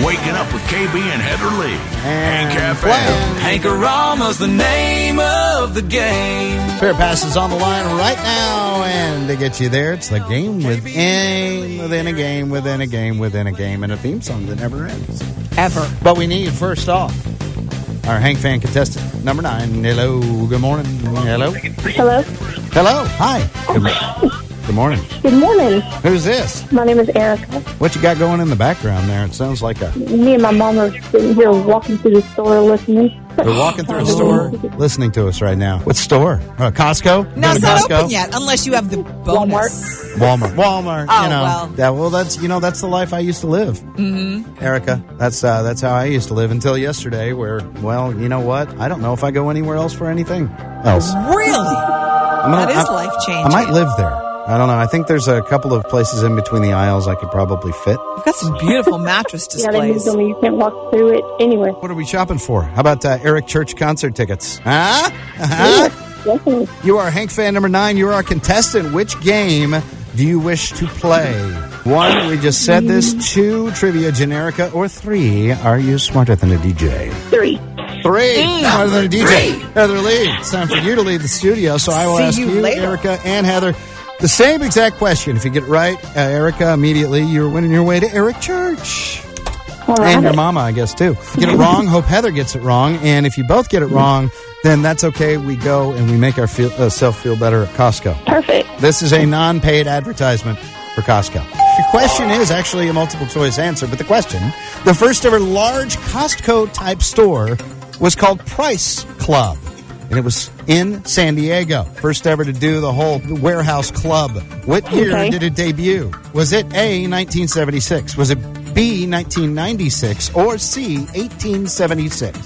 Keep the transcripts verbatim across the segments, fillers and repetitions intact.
Waking Up with K B and Heather Lee. And Hank F plan. M. Hankarama's the name of the game. Fair Pass is on the line right now, and to get you there, it's the game within, within a game, within a game, within a game, and a theme song that never ends. Ever. But we need, first off, our Hank fan contestant, number nine. Hello, good morning. Hello. Hello. Hello, hi. Good, good morning. Good morning. Who's this? My name is Erica. What you got going in the background there? It sounds like a... Me and my mom are sitting here walking through the store listening. We're walking through a store listening to us right now. What store? Uh, Costco? No, Go it's to not Costco? open yet, unless you have the bonus. Walmart. Walmart. Oh, you know. well. That, well, that's you know that's the life I used to live. Mm-hmm. Erica, that's uh, that's how I used to live until yesterday. Where, well, you know what? I don't know if I go anywhere else for anything else. Really? I'm gonna, That is I'm- life-changing. I might live there. I don't know. I think there's a couple of places in between the aisles I could probably fit. We've got some beautiful mattress Yeah, they moved displays. on me. You can't walk through it anywhere. What are we shopping for? How about uh, Eric Church concert tickets? Huh? Uh-huh. Definitely. You are Hank fan number nine. You are our contestant. Which game do you wish to play? One, we just said this. Two, trivia generica. Or three, are you smarter than a D J? Three. Three, smarter than a D J. Three. Heather Lee, it's time for you to lead the studio. So I will See ask you you, later. Erica and Heather, the same exact question. If you get it right, uh, Erica, immediately you're winning your way to Eric Church. All right. And your mama, I guess, too. If you get it wrong, hope Heather gets it wrong. And if you both get it wrong, then that's okay. We go and we make ourselves uh, feel better at Costco. Perfect. This is a non-paid advertisement for Costco. The question is actually a multiple choice answer, but the question, the first ever large Costco-type store was called Price Club. And it was in San Diego. First ever to do the whole warehouse club. What year Okay. did it debut? Was it A, nineteen seventy-six? Was it B, nineteen ninety-six? Or C, eighteen seventy-six?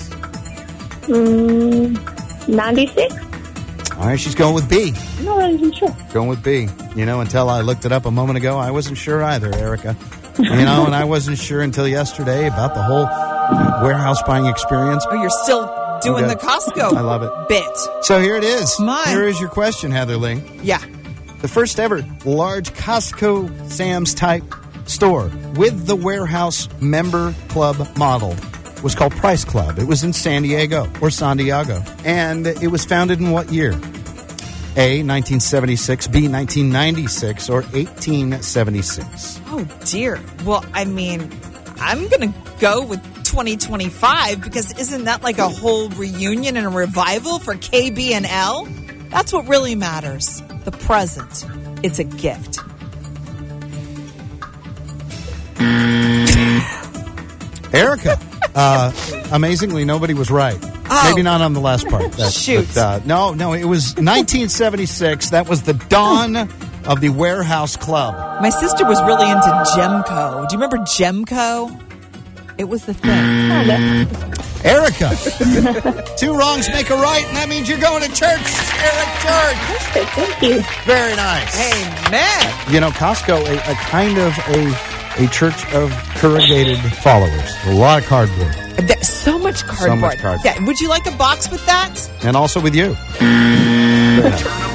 Mm, ninety-six? All right, she's going with B. I'm not even sure. Going with B. You know, until I looked it up a moment ago, I wasn't sure either, Erica. You know, and I wasn't sure until yesterday about the whole warehouse buying experience. Oh, you're still doing Okay. the Costco I love it. bit. So here it is. My. Here is your question, Heather Lee. Yeah. The first ever large Costco Sam's type store with the warehouse member club model was called Price Club. It was in San Diego or San Diego. And it was founded in what year? A, nineteen seventy-six, B, nineteen ninety-six, or eighteen seventy-six? Oh, dear. Well, I mean, I'm going to go with twenty twenty-five because isn't that like a whole reunion and a revival for K B and L? That's what really matters. The present. It's a gift. Erica. Uh, amazingly, nobody was right. Oh. Maybe not on the last part. That, Shoot. But, uh, no, no, it was nineteen seventy-six. That was the dawn of the warehouse club. My sister was really into Gemco. Do you remember Gemco? It was the thing. Erica, two wrongs make a right, and that means you're going to church. Eric Church. Perfect. Thank you. Very nice. Amen. You know, Costco, a, a kind of a, a church of corrugated followers. A lot of cardboard. There's so much cardboard. much cardboard. Yeah. Would you like a box with that? And also with you. Very nice.